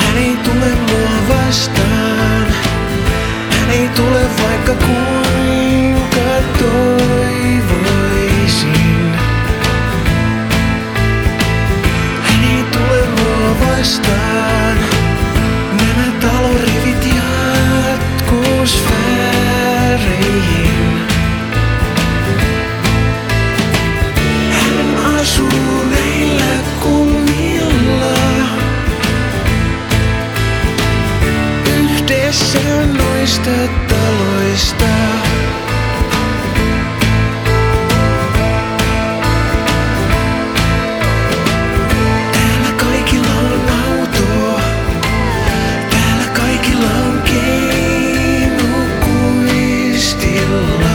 Hän ei tule mua vastaan. Hän ei tule vaikka kuinka toivoisin. Hän ei tule mua vastaan. Nämä talon rivit jatkuu sfääreihin. Hän asuu näillä kulmilla. Yhdessä noista taloista. Täällä kaikilla on auto. Täällä kaikilla on keino kuistilla.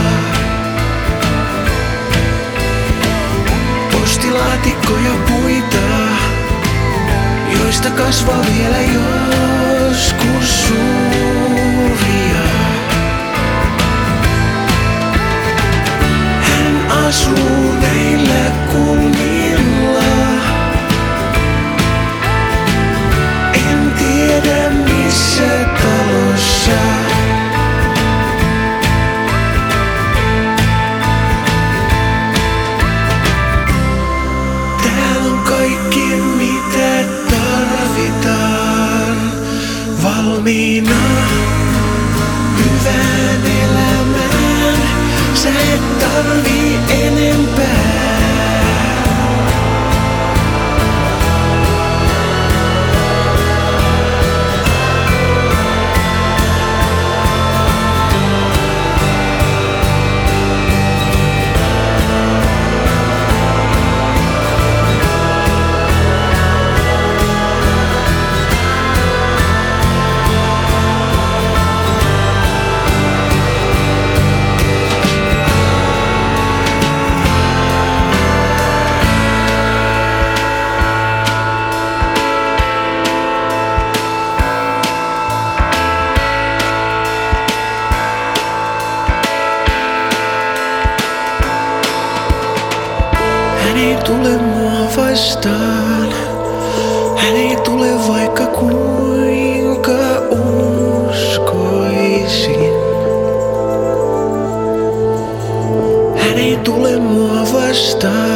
Postilaatikkoja, puita, joista kasvaa vielä joskus suuria. Hän asuu näillä kulmilla. En tiedä missä talossa. Täällä on kaikki mitä tarvitaan valmiina hyvään elämään. Sä et tarvii enempää. Hän ei tule mua vastaan. Hän ei tule vaikka kuinka uskoisin. Hän ei tule mua vastaan.